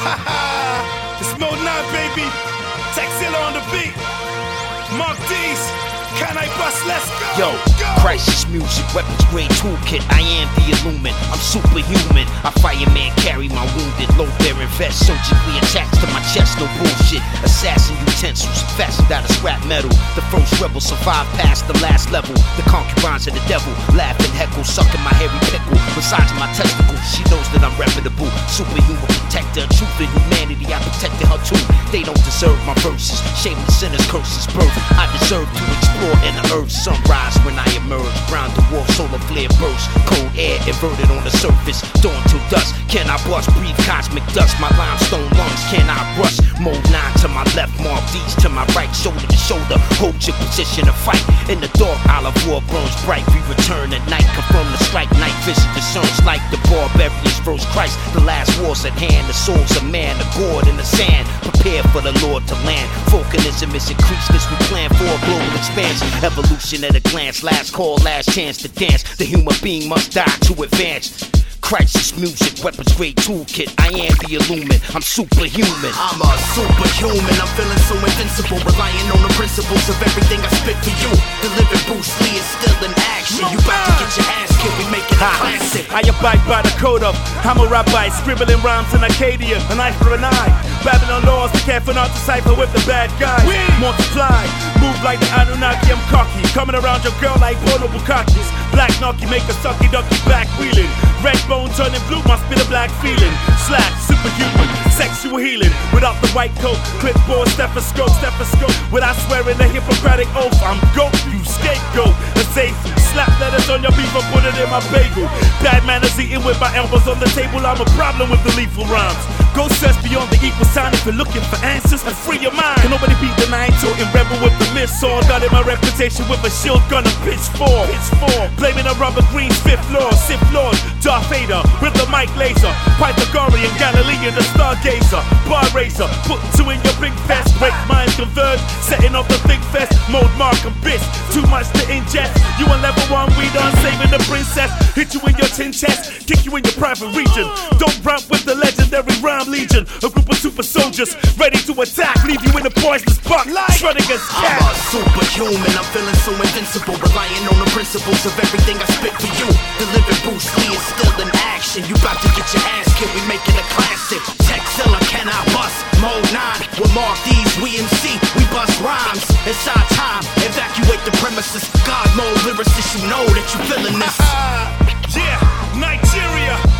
It's Mode 9, baby. Texilla on the beat. Mark D's. Can I bust? Let's go. Yo, crisis music, weapons grade toolkit. I am the Illumin. I'm superhuman. I fireman carry my wounded, low bearing vest surgically attached to my chest. No bullshit. Assassin utensils fashioned out of scrap metal. The first rebel survived past the last level. The concubines of the devil laugh and heckle, sucking my hairy pickle, massaging my testicles. She knows that I'm reputable, superhuman protector, truth and humanity. I protected her too. They don't deserve my verses. Shameless sinners, curses, birth. I deserve to explore in the earth. Sunrise when I emerge. Ground the wall, solar flare burst. Cold air inverted on the surface. Dawn till dusk. Can I bust? Breathe cosmic dust. My limestone lungs. Can I rush? Mode 9 to my left. Mark D's to my right. Shoulder to shoulder. Hold your position to fight. In the dark, olive war burns bright. We return at night. Confirm the strike. Night vision discerns like the barbarians versus Christ. The last war's at hand. The souls of man. The gourd in the sand. Prepare for the Lord to land. Volcanism is increased as we plan for a global expansion. Evolution at a glance, last call, last chance to dance. The human being must die to advance. Crisis music, weapons grade toolkit. I am the Illumin. I'm superhuman. I'm a superhuman. I'm feeling so invincible, relying on the principles of everything I spit for you. The living Bruce Lee is still in action. You about to get your ass killed. We making a classic. I abide by the code of Hammurabi, scribbling rhymes in Akkadian, an eye for an eye. Babylon laws, be careful not to cipher with the bad guys. Multiply, move like the Anunnaki. I'm cocky, coming around your girl like Bono Bukakis. Black Nocky, make a sucky ducky back wheeling. Red bone turning blue, my spit a black feeling. Slack, superhuman, sexual healing. Without the white coat, clipboard, stethoscope. Without swearing a Hippocratic oath, I'm goat, you scapegoat. A safe, slap letters on your beef, I put it in my bagel. Bad manners eating with my elbows on the table, I'm a problem with the lethal rhymes. Go search beyond the equal sign if you're looking for answers and free your mind. Can nobody beat the nine toting rebel with the missile? Got in my reputation with a shield gun and pitchfork. Blaming a rubber green fifth lord, Sith Lord, Darth Vader with the mic laser, Pythagorean, Galilean, the stargazer, bar razor, put two in your big fest, break minds converge, setting off the big fest, mode mark and bitch, too much to ingest. You on level 1, we done saving the princess, hit you in your tin chest, kick you in your private region. Don't rap with the legendary rhyme legion, a group of super soldiers ready to attack, leave you in a poisonous buck, Schrödinger's cat. I'm a superhuman, I'm feeling so invincible, relying on the principles of everything I spit for you. The living Bruce Lee is still in action. You about to get your ass killed, we making a classic. Texilla, can I bust? Mode 9, with Mark D's, we MC, we bust rhymes. It's our time, evacuate the premises. God mode lyricists, you know that you feeling this. Yeah, Nigeria.